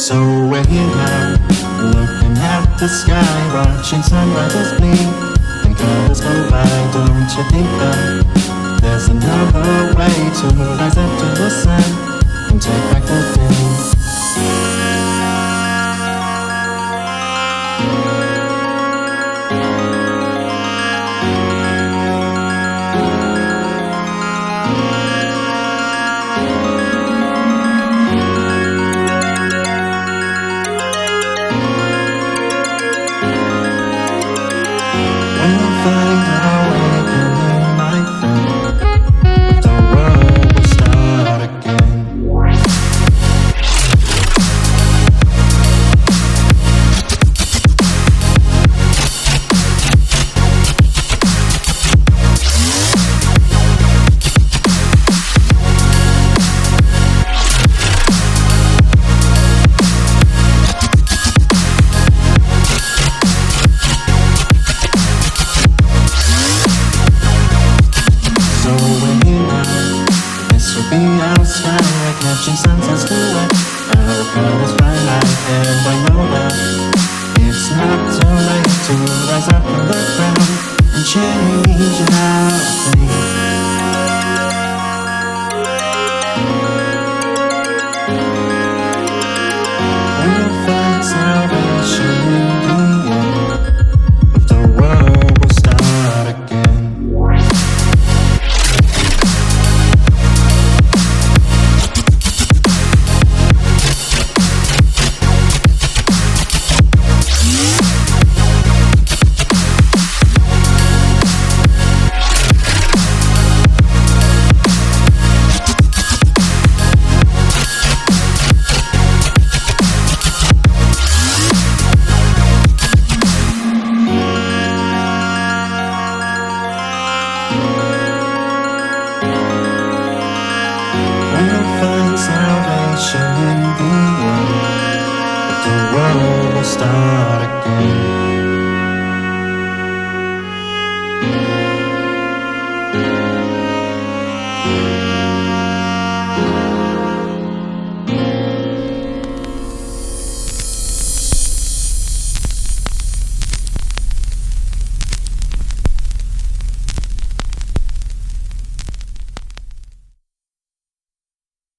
So we're here now, looking at the sky, watching sunrises gleam and colors go by. Don't you think that there's another way to rise up to the sun and take back the day? We'll find our awakening, my friend. The world will start again. So we're here now. This will be our sky, like catching sunsets tonight. Our colors twilight, and I know that it's not too late to rise up from the ground and change our fate. We'll find salvation in the end. The world will start again. We'll find salvation in the end. The world will start again.